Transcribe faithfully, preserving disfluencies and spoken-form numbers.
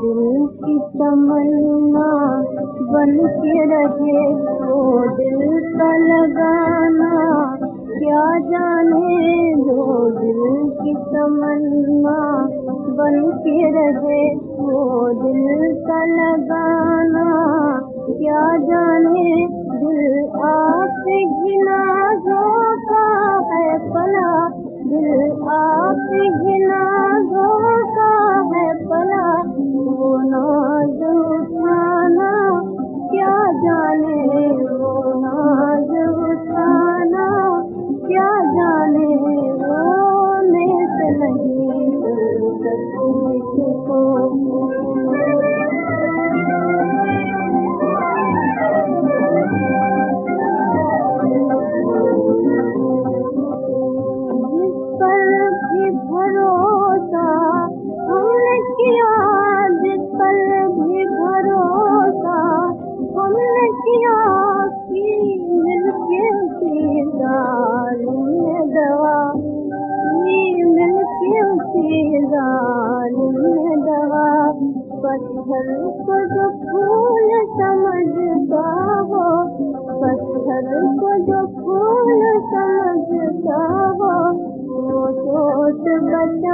दिल की तमन्ना बन के रहे वो दिल का लगाना, क्या जाने जो दिल की तमन्ना बन के रहे वो दिल का लगाना, क्या जाने दिल आप गिनाज़ों का है पला, दिल आप गिनाज़ों का है पला, वो नाज उठाना, क्या जाने वो नाज उठाना, क्या जाने रोने से नहीं मुझको। जिस पर भी भरोसा हमने किया, जिस पर भी भरोसा हमने किया, कि मिलके उसी जालिम ने दवा, कि मिलके उसी जालिम ने दवा। पत्थर को जो फूल समझता हो, पत्थर को जो फूल समझता हो, वो सोच बचा